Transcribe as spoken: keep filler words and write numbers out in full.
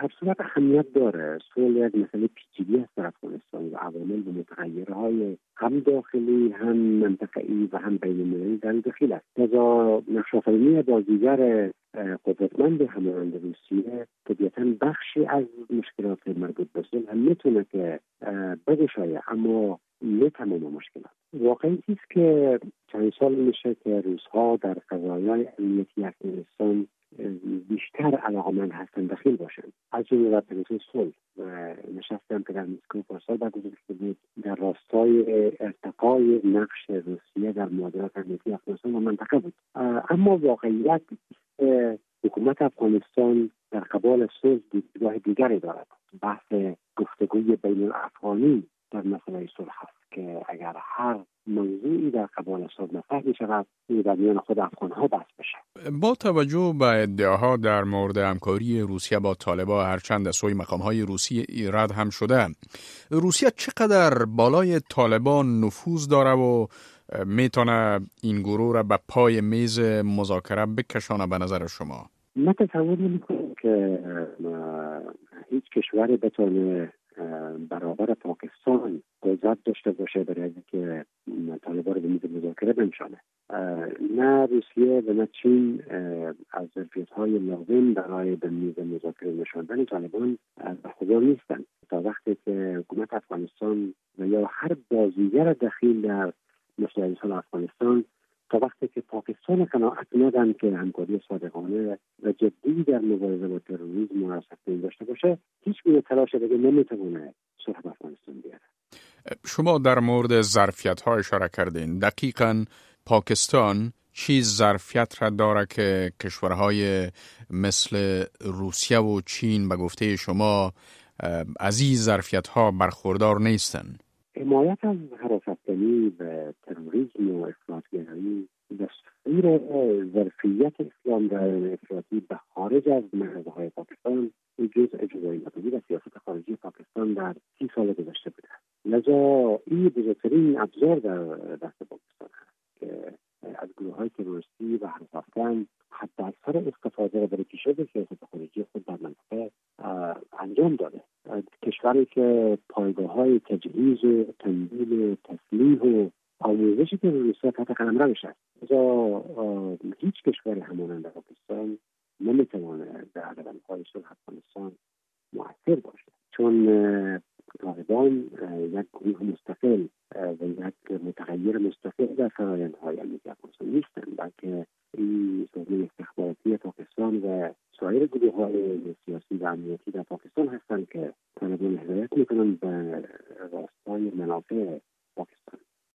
هر صورت اهمیت داره. صلح یک مسئله پیچیده است در افغانستان و عوامل و متغیرهای هم داخلی هم منطقه‌ای و هم بین‌المللی در دخیل است. لذا نقش‌آفرینی بازیگر قدرتمند همانند روسیه طبیعتاً بخشی از مشکلات مربوط به صلح میتونه که بگشایه، اما نه تمام مشکلات. واقعی است که چند سال میشه که روس‌ها در قضایای امنیتی افغانستان بیشتر علاقمند هستند دخیل باشند، از جمله در پروسه صلح. و نشستم که در مسکو پارسال برگزار شده بود در راستای ارتقای نقش روسیه در معادلات امنیتی افغانستان و منطقه بود. اما واقعیت حکومت افغانستان در قبال صلح دیدگاه دیگری دارد. بحث گفتگوی بین الافغانی در مسئله صلح است که اگر هر موضوعی در قبال صلح مطرح می‌شود، این در میان خود افغان‌ها بحث بشه. با توجه به ادعاها در مورد همکاری روسیه با طالبان، هرچند از سوی مقام‌های روسی رد هم شده، روسیه چقدر بالای طالبان نفوذ داره و میتونه این گروه را به پای میز مذاکره بکشانه به نظر شما؟ من تصور نمی‌کنم که هیچ کشوری بتونه برابر پاکستان قدرت داشته باشه برای اینکه طالبان رو به میز مذاکره بنشانه. نه روسیه و نه چین از ظرفیت‌های لازم برای به میز مذاکره نشاندن طالبان برخوردار نیستند. تا وقتی که حکومت افغانستان و یا هر بازیگر دخیل در مسائل افغانستان، تا وقتی که پاکستان قناعت ندن که همکاری صادقانه و جدی در مبارزه با تروریسم و سختگیری داشته باشه، هیچ گونه تلاش دیگه نمیتونه صلح افغانستان بیاره. شما در مورد ظرفیت‌ها اشاره کردین. دقیقاً پاکستان چیز ظرفیت را داره که کشورهای مثل روسیه و چین به گفته شما از این ظرفیت‌ها برخوردار نیستند؟ حمایت از هراس‌افکنی و تروریسم و افراط‌گرایی دستور ظرفیت اسلام در افراطی به خارج از مرزهای پاکستان جزء جزئی ناپذیر از سیاست خارجی پاکستان در سی سال گذشته بوده. لذا این بزرگترین ابزار در دست پاکستان هست که از گروه‌های تروریستی و هراس‌افکن حداکثر استفاده را برای پیشرفت سیاست خارجی خود در منطقه انجام داده. کشوری که پایگاه‌های تجهیز و تمویل و تسلیح و آموزش تروریست‌ها تحت قلمروش است. لذا هیچ کشوری همانند پاکستان نمیتواند در روندهای صلح افغانستان مؤثر باشد، چون طالبان یک گروه مستقل و یک متغیر مستقل در فرآیندهای امنیتی افغانستان نیستند، بلکه این سازمان استخباراتی پاکستان و سایر گروه‌های سیاسی و امنیتی در پاکستان هستند که طالبان هدایت میکنند به راستای منافع